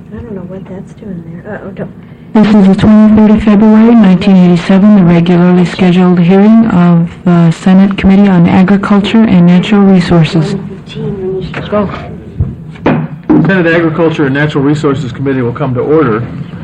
I don't know what that's doing there. This is the 23rd of February, 1987, the regularly scheduled hearing of the Senate Committee on Agriculture and Natural Resources. Let's go. Senate Agriculture and Natural Resources Committee will come to order.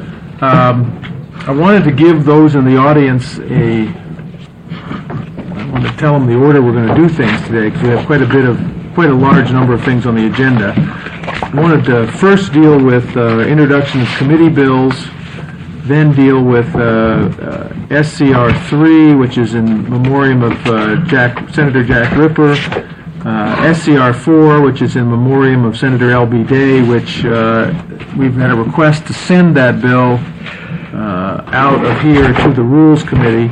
I wanted to give those in the audience I want to tell them the order we're going to do things today, because we have quite a large number of things on the agenda. I wanted to first deal with introduction of committee bills, then deal with SCR 3, which is in memoriam of Senator Jack Ripper, SCR 4, which is in memoriam of Senator L.B. Day, which we've had a request to send that bill out of here to the Rules Committee.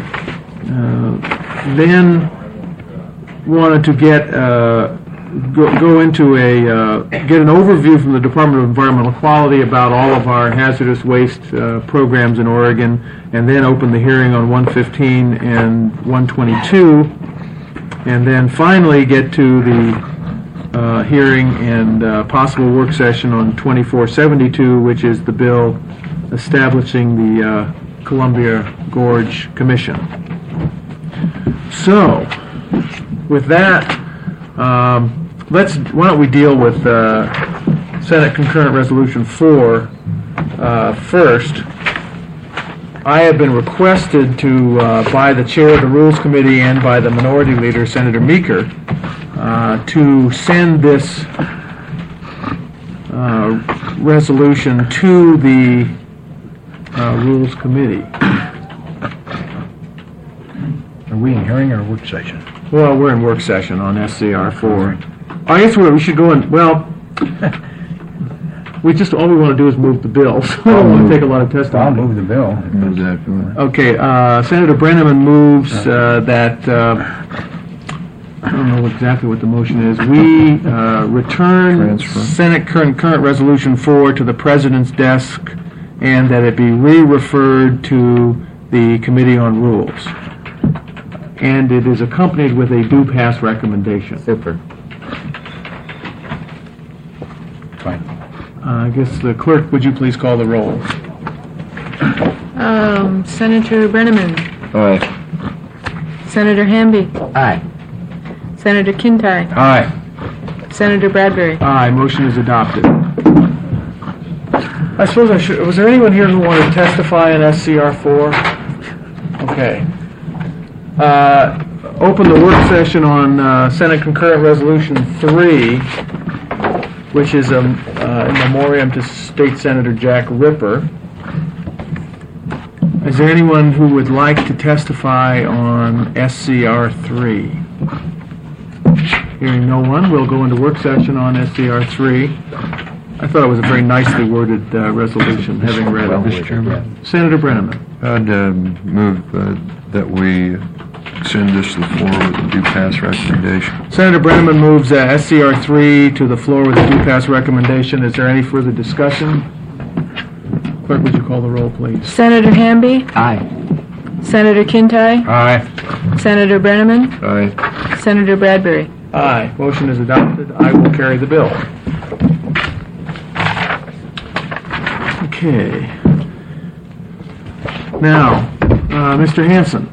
Then wanted to get go into get an overview from the Department of Environmental Quality about all of our hazardous waste programs in Oregon, and then open the hearing on 115 and 122, and then finally get to the hearing and possible work session on 2472, which is the bill establishing the Columbia Gorge Commission. So, with that, why don't we deal with Senate Concurrent Resolution 4 first. I have been requested to, by the chair of the Rules Committee and by the Minority Leader, Senator Meeker, to send this resolution to the Rules Committee. Are we in hearing or work session? Well, we're in work session on SCR 4. I guess we should go in, well, all we want to do is move the bill, so we don't want to take a lot of testimony. I'll move the bill. Okay, Senator Brenneman moves that, I don't know exactly what the motion is, we return Senate Concurrent Resolution 4 to the President's desk, and that it be re-referred to the Committee on Rules. And it is accompanied with a do pass recommendation. Super. Fine. I guess the clerk, would you please call the roll? Senator Brenneman. Aye. Senator Hamby. Aye. Senator Kintyre. Aye. Senator Bradbury. Aye, motion is adopted. I suppose I should, was there anyone here who wanted to testify in SCR 4? Okay. Open the work session on Senate Concurrent Resolution 3, which is a memoriam to State Senator Jack Ripper. Is there anyone who would like to testify on SCR 3? Hearing no one, we'll go into work session on SCR 3. I thought it was a very nicely worded resolution, having read it. Mr. Chairman. Senator Brenneman. I'd move that we send this to the floor with a due pass recommendation. Senator Brenneman moves SCR 3 to the floor with a due pass recommendation. Is there any further discussion? Clerk, would you call the roll, please? Senator Hamby. Aye. Senator Kintyre. Aye. Senator Brenneman. Aye. Senator Bradbury. Aye. Motion is adopted. I will carry the bill. Okay. Now, Mr. Hanson,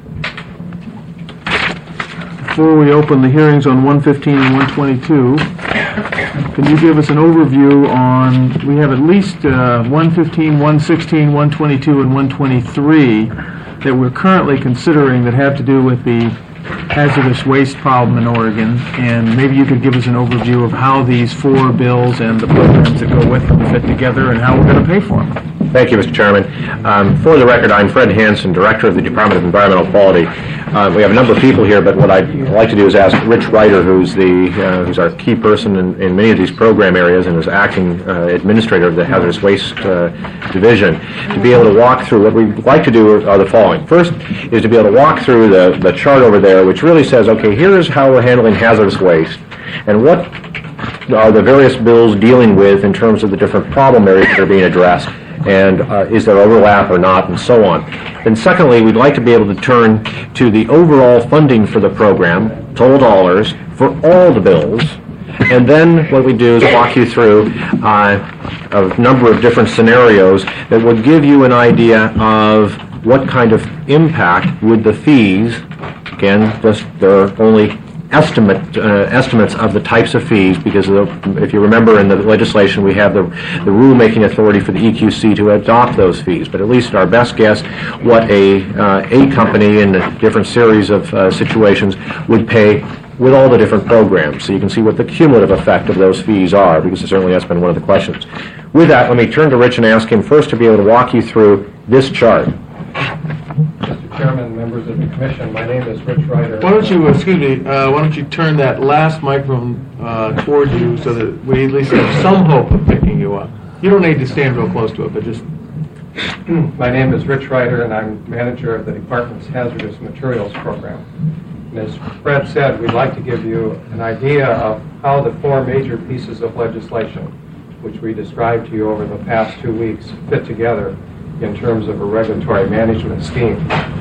before we open the hearings on 115 and 122, can you give us an overview on, we have at least 115, 116, 122, and 123 that we're currently considering that have to do with the hazardous waste problem in Oregon, and maybe you could give us an overview of how these 4 bills and the programs that go with them fit together and how we're going to pay for them. Thank you, Mr. Chairman. For the record, I'm Fred Hansen, Director of the Department of Environmental Quality. We have a number of people here, but what I'd like to do is ask Rich Ryder, who's our key person in many of these program areas and is acting administrator of the Hazardous Waste Division, to be able to walk through. What we'd like to do are the following. First is to be able to walk through the chart over there, which really says, okay, here's how we're handling hazardous waste, and what are the various bills dealing with in terms of the different problem areas that are being addressed, and is there overlap or not, and so on. And secondly, we'd like to be able to turn to the overall funding for the program, total dollars, for all the bills, And then what we do is walk you through a number of different scenarios that would give you an idea of what kind of impact would the fees, again, just there are only estimates of the types of fees, because if you remember in the legislation we have the rulemaking authority for the EQC to adopt those fees, but at least our best guess what a company in a different series of situations would pay with all the different programs. So you can see what the cumulative effect of those fees are, because certainly that's been one of the questions. With that, let me turn to Rich and ask him first to be able to walk you through this chart. Mr. Chairman, members of the Commission, my name is Rich Ryder. Why don't you turn that last microphone toward you so that we at least have some hope of picking you up. You don't need to stand real close to it, but just... My name is Rich Ryder, and I'm manager of the Department's Hazardous Materials Program. And as Fred said, we'd like to give you an idea of how the four major pieces of legislation, which we described to you over the past 2 weeks, fit together in terms of a regulatory management scheme.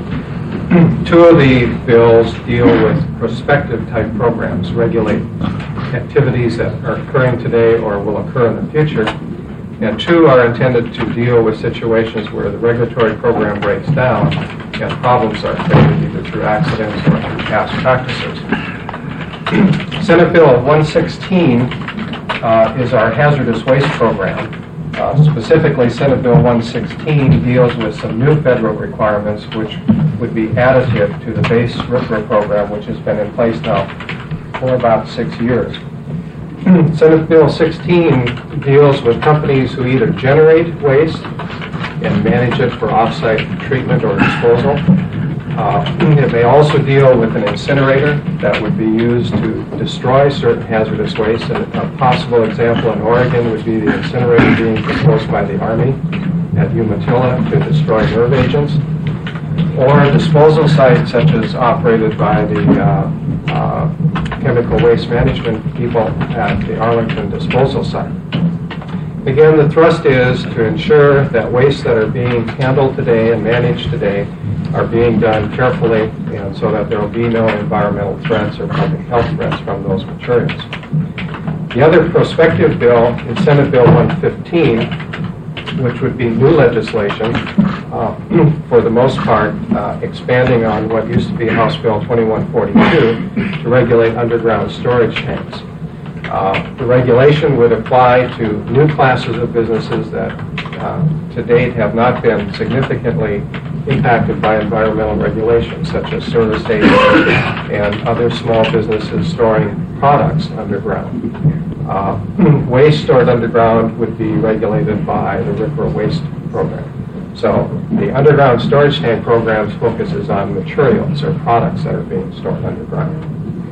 Two of the bills deal with prospective type programs, regulate activities that are occurring today or will occur in the future, and two are intended to deal with situations where the regulatory program breaks down and problems are created either through accidents or through past practices. Senate Bill 116 is our hazardous waste program. Specifically, Senate Bill 116 deals with some new federal requirements which would be additive to the base RCRA program, which has been in place now for about 6 years. Senate Bill 16 deals with companies who either generate waste and manage it for off-site treatment or disposal. It may also deal with an incinerator that would be used to destroy certain hazardous waste. And a possible example in Oregon would be the incinerator being proposed by the Army at Umatilla to destroy nerve agents, or disposal sites such as operated by the chemical waste management people at the Arlington disposal site. Again, the thrust is to ensure that wastes that are being handled today and managed today are being done carefully, and so that there will be no environmental threats or public health threats from those materials. The other prospective bill is Senate Bill 115, which would be new legislation, for the most part, expanding on what used to be House Bill 2142 to regulate underground storage tanks. The regulation would apply to new classes of businesses that to date have not been significantly impacted by environmental regulations, such as service stations and other small businesses storing products underground. Waste stored underground would be regulated by the RCRA waste program. So the underground storage tank programs focuses on materials or products that are being stored underground.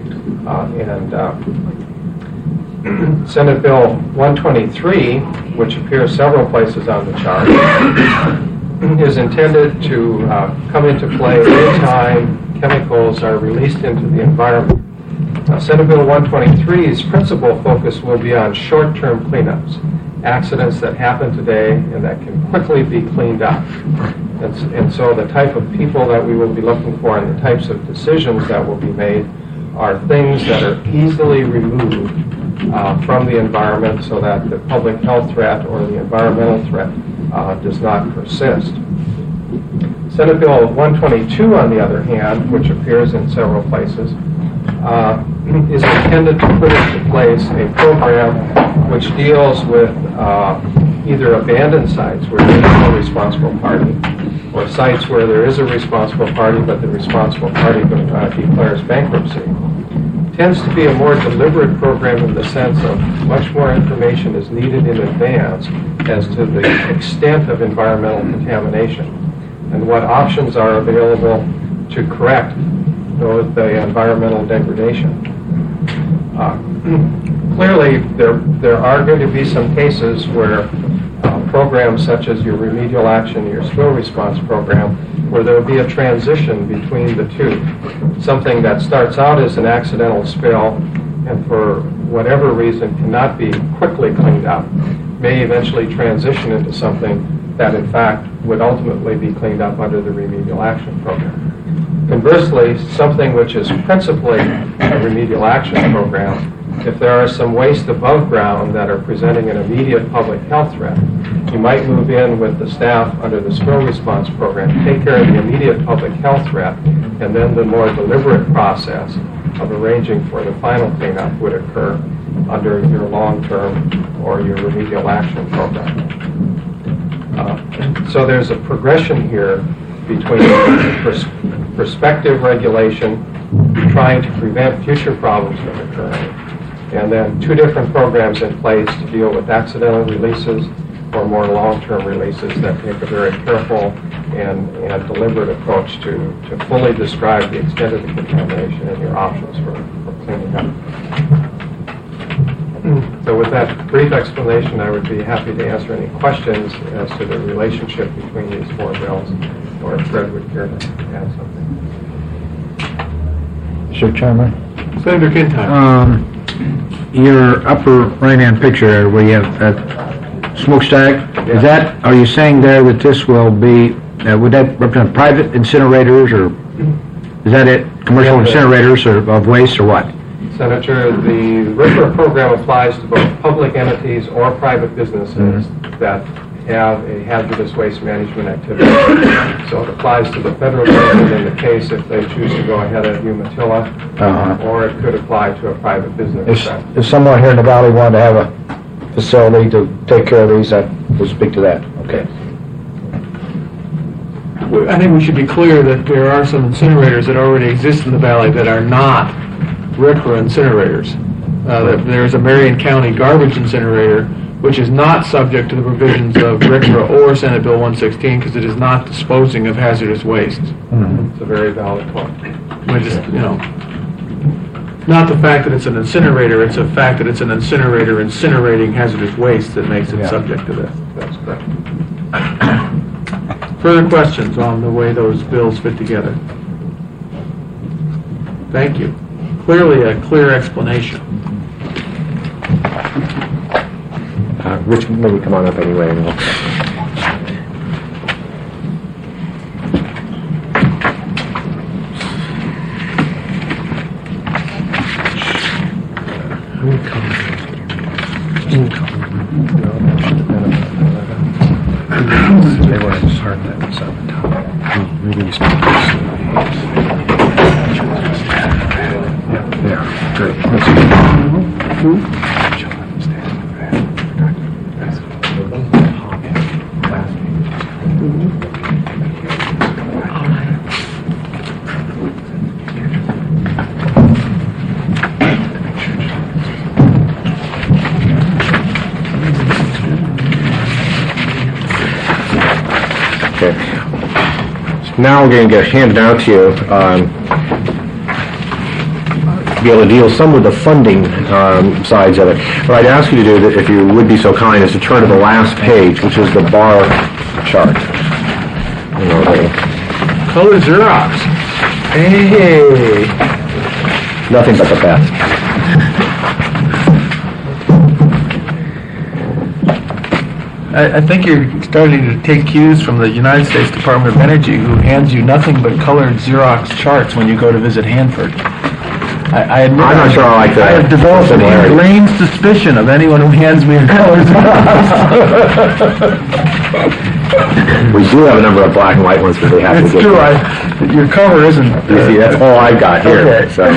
Senate Bill 123, which appears several places on the chart, is intended to come into play anytime chemicals are released into the environment. Senate Bill 123's principal focus will be on short-term cleanups, accidents that happen today and that can quickly be cleaned up. And so the type of people that we will be looking for and the types of decisions that will be made are things that are easily removed from the environment so that the public health threat or the environmental threat does not persist. Senate Bill 122, on the other hand, which appears in several places, is intended to put into place a program which deals with either abandoned sites where there is no responsible party, or sites where there is a responsible party but the responsible party declares bankruptcy. It tends to be a more deliberate program in the sense of much more information is needed in advance as to the extent of environmental contamination and what options are available to correct the environmental degradation. Clearly, there are going to be some cases where programs such as your remedial action, your spill response program, where there will be a transition between the two. Something that starts out as an accidental spill and for whatever reason cannot be quickly cleaned up may eventually transition into something that in fact would ultimately be cleaned up under the remedial action program. Conversely, something which is principally a remedial action program if there are some waste above ground that are presenting an immediate public health threat, you might move in with the staff under the spill response program, take care of the immediate public health threat, and then the more deliberate process of arranging for the final cleanup would occur under your long-term or your remedial action program. So there's a progression here between prospective regulation, trying to prevent future problems from occurring, and then two different programs in place to deal with accidental releases or more long-term releases that take a very careful and deliberate approach to fully describe the extent of the contamination and your options for cleaning up. So with that brief explanation, I would be happy to answer any questions as to the relationship between these four bills, or if Fred would care to add something. Mr. Chairman? Senator Kintyre. Your upper right-hand picture where you have that smokestack, is that, are you saying there that this will be, would that represent private incinerators, or is that it, commercial incinerators of waste, or what? Senator, the RCRA program applies to both public entities or private businesses that have a hazardous waste management activity. So it applies to the federal government in the case if they choose to go ahead and do Umatilla, or it could apply to a private business. If someone here in the valley wanted to have a facility to take care of these, that would speak to that. Okay. I think we should be clear that there are some incinerators that already exist in the valley that are not RCRA incinerators. There's a Marion County garbage incinerator, which is not subject to the provisions of RCRA or Senate Bill 116 because it is not disposing of hazardous waste. It's a very valid point. We're just, not the fact that it's an incinerator, it's the fact that it's an incinerator incinerating hazardous waste that makes it subject to this. That's correct. Further questions on the way those bills fit together? Thank you. Clearly a clear explanation. Rich, maybe come on up anyway. They were starting that was on the top. Release. Yeah, great. Okay. So now we're going to get handed out to you to be able to deal some with the funding sides of it. What I'd ask you to do, if you would be so kind, is to turn to the last page, which is the bar chart. Color Xerox. Hey! Nothing but the best. I think you're starting to take cues from the United States Department of Energy, who hands you nothing but colored Xerox charts when you go to visit Hanford. I admit I'm not sure I like that. I have developed an ingrained suspicion of anyone who hands me a colored Xerox. We do have a number of black and white ones, but they have It's to get true. Your color isn't. You see, that's all I've got here. Okay. So.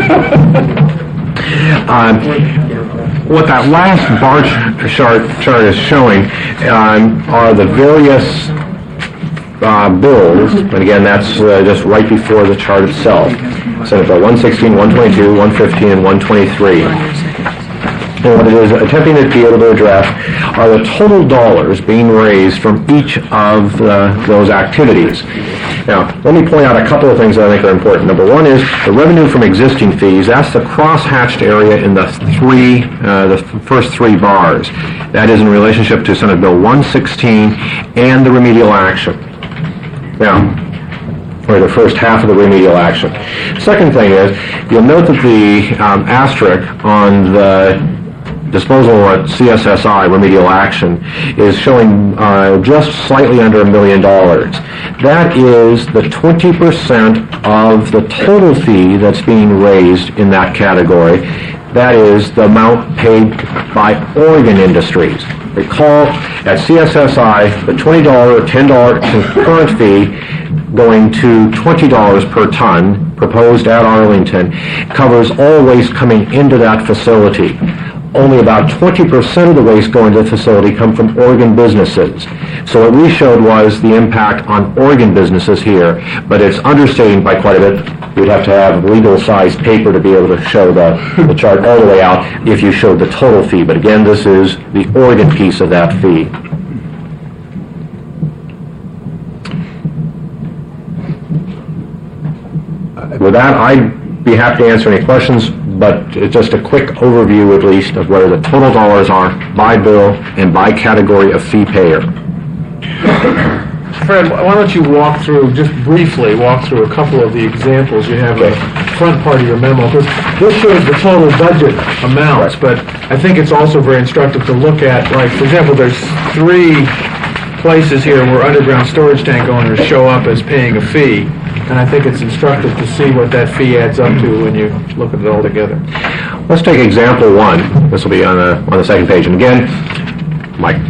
What that last bar chart is showing are the various bills, and again, that's just right before the chart itself. Senate Bill 116, 122, 115, and 123. And what it is attempting to be able to address are the total dollars being raised from each of those activities. Now, let me point out a couple of things that I think are important. Number one is the revenue from existing fees. That's the cross-hatched area in the first three bars. That is in relationship to Senate Bill 116 and the remedial action. Now, or the first half of the remedial action. Second thing is, you'll note that the asterisk on the disposal at CSSI, remedial action, is showing just slightly under $1 million. That is the 20% of the total fee that's being raised in that category. That is the amount paid by Oregon Industries. Recall, at CSSI, the $20 or $10 concurrent fee going to $20 per ton, proposed at Arlington, covers all waste coming into that facility. Only about 20% of the waste going to the facility come from Oregon businesses. So what we showed was the impact on Oregon businesses here, but it's understating by quite a bit. We'd have to have legal-sized paper to be able to show the chart all the way out if you showed the total fee. But again, this is the Oregon piece of that fee. With that, I'd be happy to answer any questions, but just a quick overview at least of where the total dollars are by bill and by category of fee payer. Fred, why don't you just briefly walk through a couple of the examples you have in the front part of your memo, because this shows the total budget amounts, but I think it's also very instructive to look at, like, for example, there's 3 places here where underground storage tank owners show up as paying a fee, and I think it's instructive to see what that fee adds up to when you look at it all together. Let's take example 1. This will be on the second page. And again, my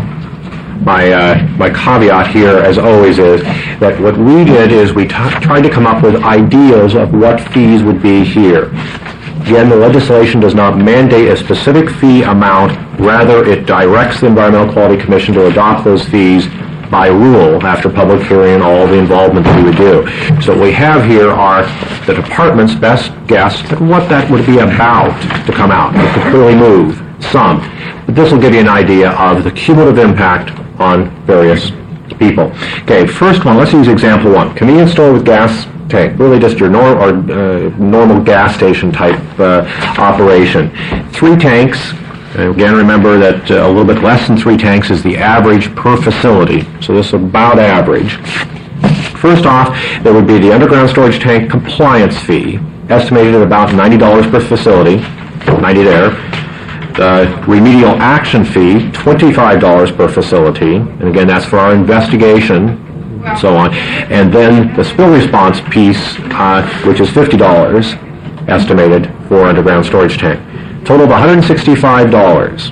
caveat here, as always, is that what we did is we tried to come up with ideas of what fees would be here. Again, the legislation does not mandate a specific fee amount. Rather, it directs the Environmental Quality Commission to adopt those fees by rule after public hearing and all the involvement that we would do. So what we have here are the department's best guess at what that would be about to come out. It could clearly move some, but this will give you an idea of the cumulative impact on various people. Okay, first one, let's use example 1. Convenience store with gas tank, really just your normal gas station type operation. 3 tanks. Again, remember that a little bit less than 3 tanks is the average per facility, so this is about average. First off, there would be the underground storage tank compliance fee, estimated at about $90 per facility, 90 there. The remedial action fee, $25 per facility, and again, that's for our investigation, and so on. And then the spill response piece, which is $50, estimated for underground storage tank. Total of $165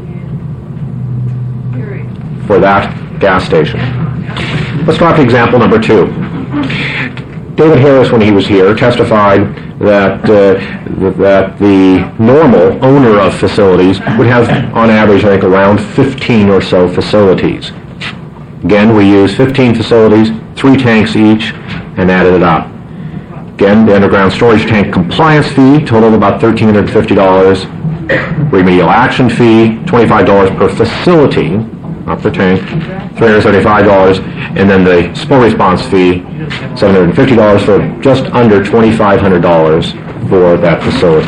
for that gas station. Let's talk example number 2. David Harris, when he was here, testified that the normal owner of facilities would have, on average, I think, around 15 or so facilities. Again, we used 15 facilities, 3 tanks each, and added it up. Again, the underground storage tank compliance fee, total of about $1,350. Remedial action fee, $25 per facility, not per tank, $375. And then the spill response fee, $750, for just under $2,500 for that facility.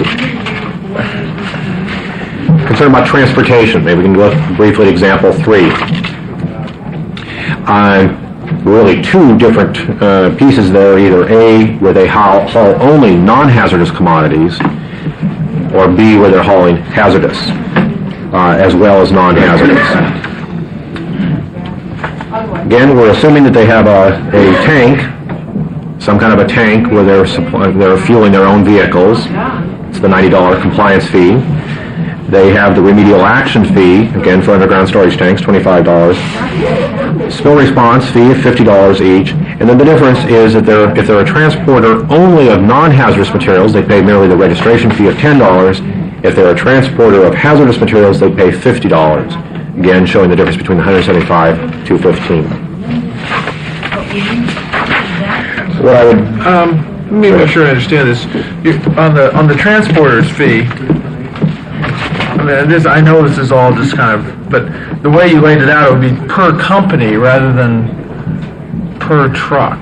Concern about transportation. Maybe we can look briefly at example 3. Really 2 different pieces there, either A, where they haul only non-hazardous commodities, or B, where they're hauling hazardous, as well as non-hazardous. Again, we're assuming that they have a tank, some kind of a tank where they're fueling their own vehicles. It's the $90 compliance fee. They have the remedial action fee, again for underground storage tanks, $25. Spill response fee of $50 each. And then the difference is that if they're a transporter only of non-hazardous materials, they pay merely the registration fee of $10. If they're a transporter of hazardous materials, they pay $50. Again, showing the difference between $175 to $15. What I would... let me make sure I understand this. On the transporter's fee, I know this is all just kind of, but the way you laid it out, it would be per company rather than per truck.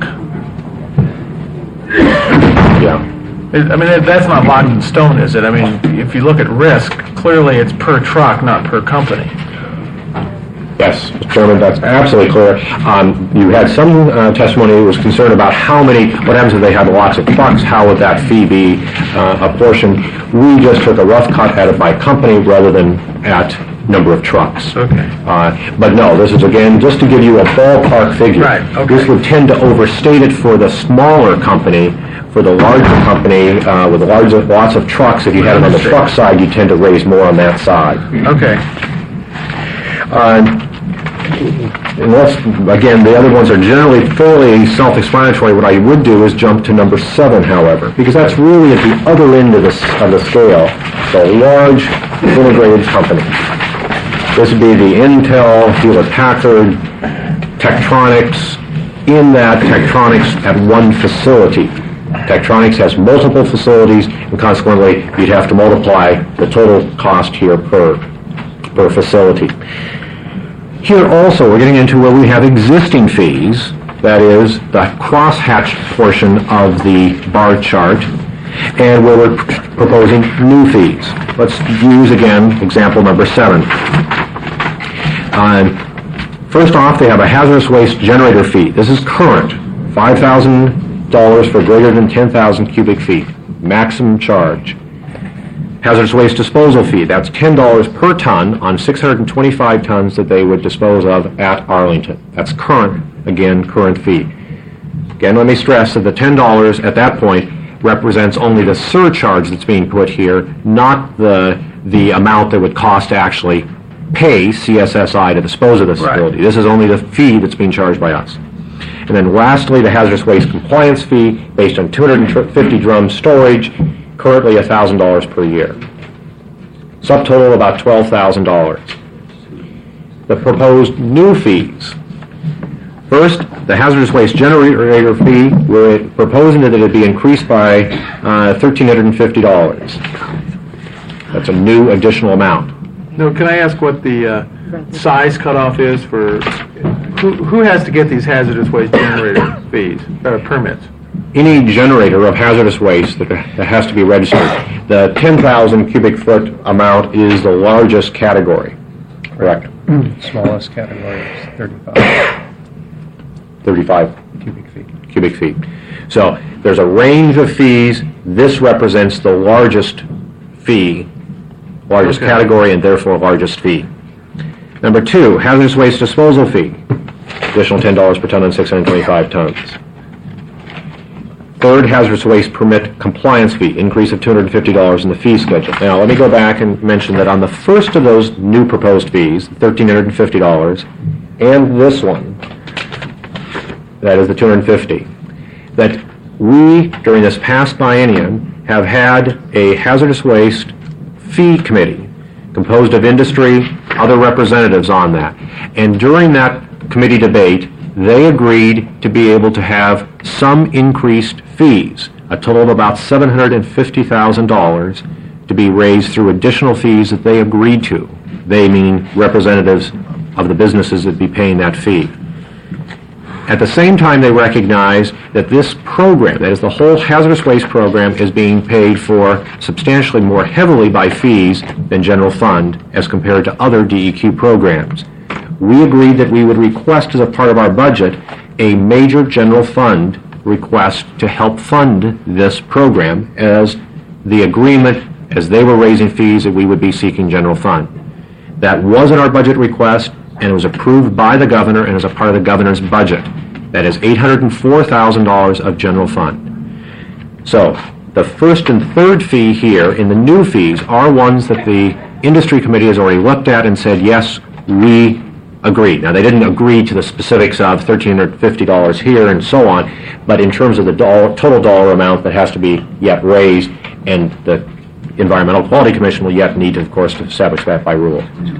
Yeah. That's not locked in stone, is it? I mean, if you look at risk, clearly it's per truck, not per company. Yes, Mr. Chairman, that's absolutely clear. You had some testimony that was concerned about what happens if they have lots of trucks, how would that fee be apportioned? We just took a rough cut at it by company rather than at number of trucks. Okay. But no, this is again, just to give you a ballpark figure. Right, okay. This would tend to overstate it for the smaller company. For the larger company with lots of trucks, if you had it on the truck side, you tend to raise more on that side. Okay. Unless, again, the other ones are generally fairly self-explanatory, what I would do is jump to number 7, however, because that's really at the other end of the scale, the large integrated company. This would be the Intel, Hewlett-Packard, Tektronix. In that, Tektronix at one facility. Tektronix has multiple facilities, and consequently, you'd have to multiply the total cost here per facility. Here also, we're getting into where we have existing fees, that is, the crosshatched portion of the bar chart, and where we're proposing new fees. Let's use, again, example number 7. First off, they have a hazardous waste generator fee. This is current, $5,000 for greater than 10,000 cubic feet, maximum charge. Hazardous waste disposal fee, that's $10 per ton on 625 tons that they would dispose of at Arlington. That's current, again, current fee. Again, let me stress that the $10 at that point represents only the surcharge that's being put here, not the amount that would cost to actually pay CSSI to dispose of this facility. This is only the fee that's being charged by us. And then lastly, the hazardous waste compliance fee based on 250 drum storage, currently $1,000 per year. Subtotal about $12,000. The proposed new fees. First, the hazardous waste generator fee, we're proposing that it be increased by $1,350. That's a new additional amount. No, can I ask what the size cutoff is for, who has to get these hazardous waste generator fees, permits? Any generator of hazardous waste that has to be registered. The 10,000 cubic foot amount is the largest category. Correct. Smallest category is 35 cubic feet. So there's a range of fees. This represents the largest fee, largest category, and therefore largest fee. Number 2, hazardous waste disposal fee. Additional $10 per ton on 625 tons. Third, hazardous waste permit compliance fee, increase of $250 in the fee schedule. Now, let me go back and mention that on the first of those new proposed fees, $1,350, and this one, that is the $250, that we, during this past biennium, have had a hazardous waste fee committee composed of industry, other representatives on that. And during that committee debate, they agreed to be able to have some increased fees, a total of about $750,000 to be raised through additional fees that they agreed to. They meaning representatives of the businesses that be paying that fee. At the same time, they recognize that this program, that is the whole hazardous waste program, is being paid for substantially more heavily by fees than general fund as compared to other DEQ programs. We agreed that we would request as a part of our budget a major general fund request to help fund this program as the agreement, as they were raising fees, that we would be seeking general fund. That was in our budget request, and it was approved by the governor and as a part of the governor's budget. That is $804,000 of general fund. So the first and third fee here in the new fees are ones that the industry committee has already looked at and said, yes, we agreed. Now, they didn't agree to the specifics of $1,350 here and so on, but in terms of the total dollar amount that has to be yet raised, and the Environmental Quality Commission will yet need, of course, to establish that by rule.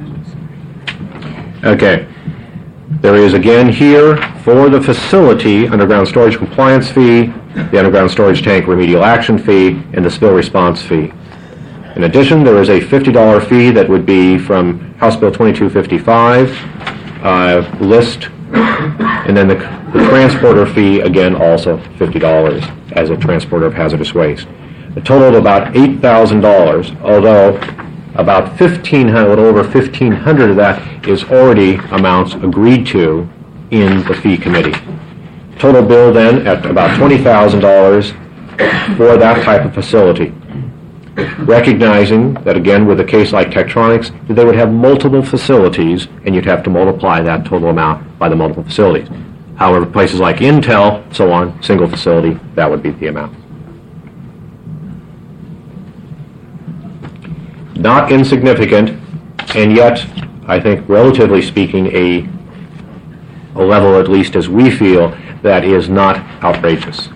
Okay. There is again here for the facility underground storage compliance fee, the underground storage tank remedial action fee, and the spill response fee. In addition, there is a $50 fee that would be from House Bill 2255 list, and then the transporter fee, again, also $50 as a transporter of hazardous waste. A total of about $8,000, although About 1,500, a little over 1,500 of that is already amounts agreed to in the fee committee. Total bill then at about $20,000 for that type of facility. Recognizing that, again, with a case like Tektronix, that they would have multiple facilities, and you'd have to multiply that total amount by the multiple facilities. However, places like Intel, so on, single facility, that would be the amount. Not insignificant, and yet, I think, relatively speaking, a level, at least as we feel, that is not outrageous.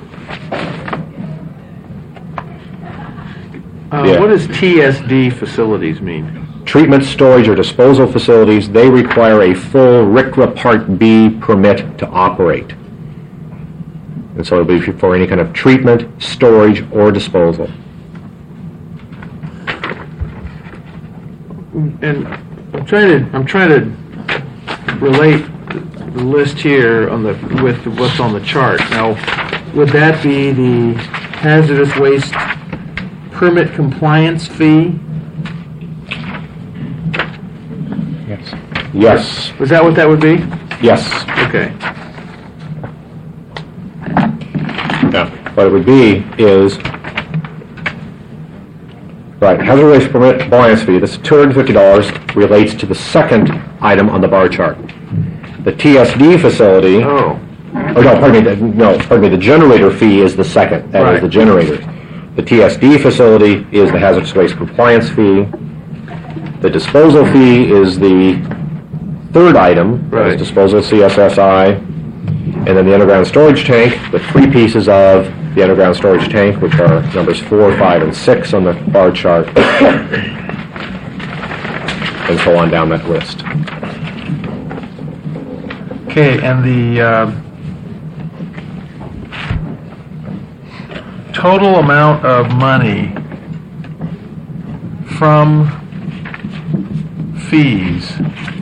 Yeah. What does TSD facilities mean? Treatment, storage, or disposal facilities, they require a full RCRA Part B permit to operate. And so it would be for any kind of treatment, storage, or disposal. And I'm trying to relate the list here on with what's on the chart. Now, would that be the hazardous waste permit compliance fee? Yes. Is that what that would be? Yes. Okay. Now, what it would be is, right, hazardous waste permit compliance fee, this $250 relates to the second item on the bar chart. The TSD facility, Oh. the generator fee is the second, that is Right. the generator. The TSD facility is the hazardous waste compliance fee. The disposal fee is the third item, that is Right. disposal CSSI. And then the underground storage tank, the three pieces of the underground storage tank, which are numbers 4, 5, and 6 on the bar chart, and so on down that list. Okay, and the total amount of money from fees,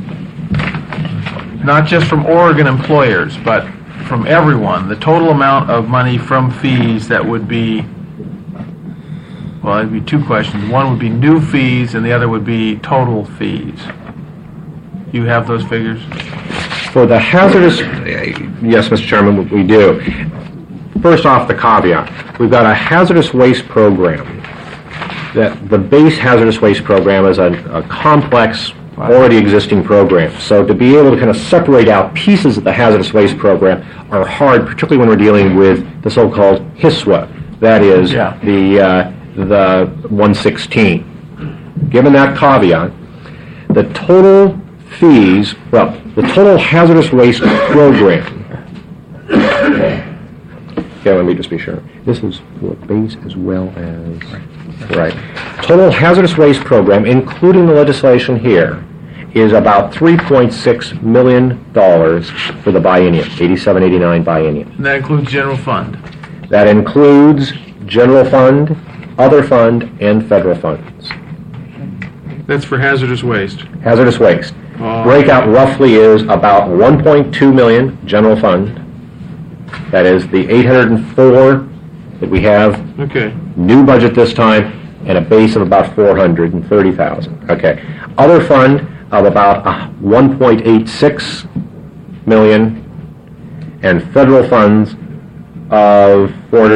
not just from Oregon employers, but from everyone, the total amount of money from fees that would be, well, it'd be two questions. One would be new fees, and the other would be total fees. You have those figures? For the hazardous, yes, Mr. Chairman, we do. First off, the caveat. We've got a hazardous waste program. That the base hazardous waste program is a complex, already existing program. So to be able to kind of separate out pieces of the hazardous waste program are hard, particularly when we're dealing with the so-called HISWA. That is the 116. Given that caveat, the total fees, well, the total hazardous waste program. Okay, let me just be sure. This is for base as well as... Right. Total hazardous waste program, including the legislation here, is about $3.6 million for the biennium, 87-89 biennium. And that includes general fund. That includes general fund, other fund, and federal funds. That's for hazardous waste. Hazardous waste. Oh. Breakout roughly is about 1.2 million general fund. That is the 804 that we have. Okay. New budget this time, and a base of about 430,000. Okay. Other fund of about 1.86 million, and federal funds of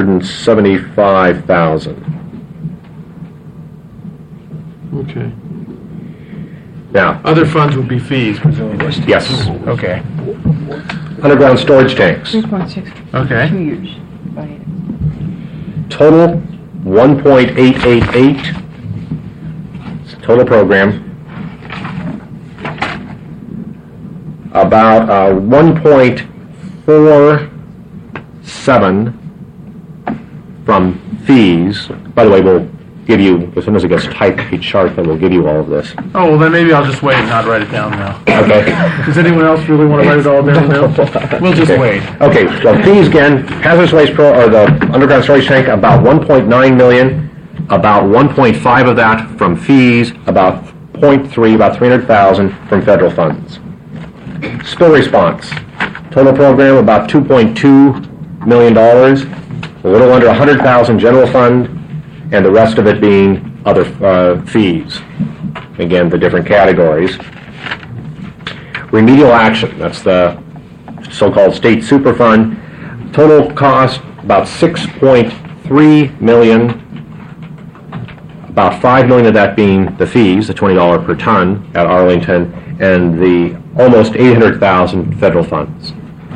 475,000. Okay. Now, Other funds would be fees, presumably. yes, Okay. underground storage tanks. 3.6, 2 Okay. years. Total 1.888 total program. About 1.47 from fees. By the way, we'll give you, as soon as it gets typed, a chart, then we'll give you all of this. Oh, well, then maybe I'll just wait and not write it down now. Okay? Does anyone else really want to write it all down now? We'll just Okay. wait. Okay, so fees again, hazardous waste or the underground storage tank, about 1.9 million, about 1.5 of that from fees, about 0.3, about 300,000 from federal funds. Spill response, total program about $2.2 million, a little under 100,000 general fund, and the rest of it being other fees. again, the different categories. Remedial action, that's the so-called state superfund. Total cost, about $6.3 million, about $5 million of that being the fees, the $20 per ton at Arlington, and the almost $800,000 federal funds.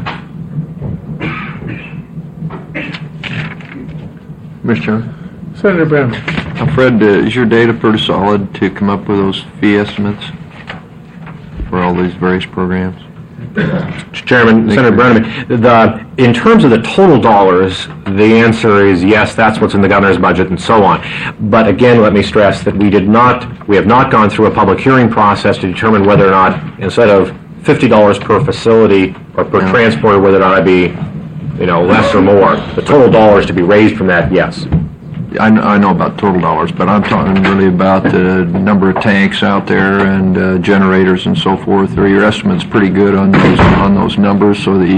Mr. Chairman? Senator Brenneman. Fred, is your data pretty solid to come up with those fee estimates for all these various programs? Chairman, Senator Brenneman, in terms of the total dollars, the answer is yes, that's what's in the governor's budget and so on. But again, let me stress that we have not gone through a public hearing process to determine whether or not, instead of $50 per facility or per transporter, whether or not it be, less or more. The total dollars to be raised from that, yes. I know about total dollars, but I'm talking really about the number of tanks out there and generators and so forth. Are your estimates pretty good on those numbers, so that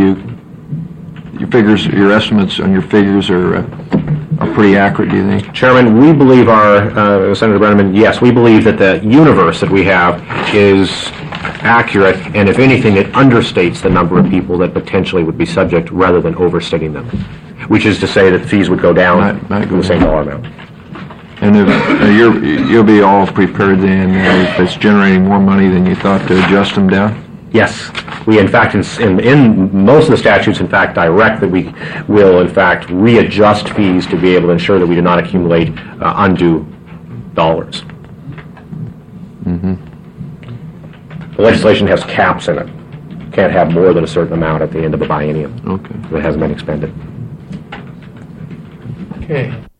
your estimates on your figures are pretty accurate, do you think? Chairman, we believe Senator Brenneman, yes, we believe that the universe that we have is accurate, and if anything, it understates the number of people that potentially would be subject rather than overstating them, which is to say that fees would go down to the same dollar amount. And if, you'll be all prepared then, if it's generating more money than you thought, to adjust them down? Yes. We, in fact, in most of the statutes, in fact, direct that we will, in fact, readjust fees to be able to ensure that we do not accumulate undue dollars. Mm-hmm. The legislation has caps in it. Can't have more than a certain amount at the end of a biennium. Okay. That hasn't been expended. Okay.